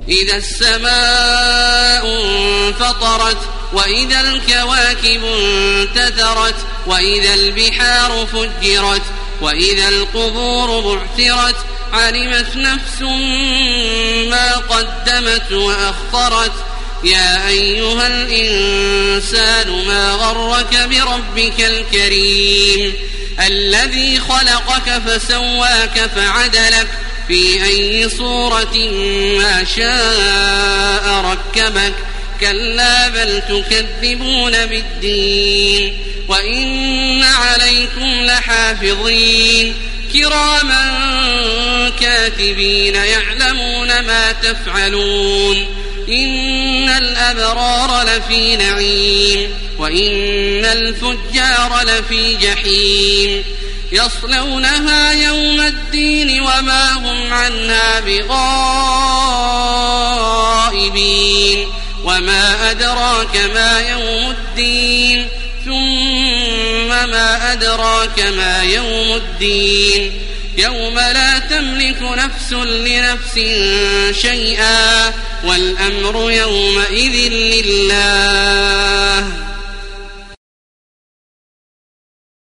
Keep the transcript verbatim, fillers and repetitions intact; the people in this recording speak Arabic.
إذا السماء انفطرت وإذا الكواكب انتثرت وإذا البحار فجرت وإذا القبور بعثرت علمت نفس ما قدمت وأخرت يا أيها الإنسان ما غرك بربك الكريم الذي خلقك فسواك فعدلك في أي صورة ما شاء ركبك كلا بل تكذبون بالدين وإن عليكم لحافظين كراما كاتبين يعلمون ما تفعلون إن الأبرار لفي نعيم وإن الفجار لفي جحيم يصلونها يوم الدين وما هم عنها بغائبين وما أدراك ما يوم الدين ثم ما أدراك ما يوم الدين يوم لا تملك نفس لنفس شيئا والأمر يومئذ لله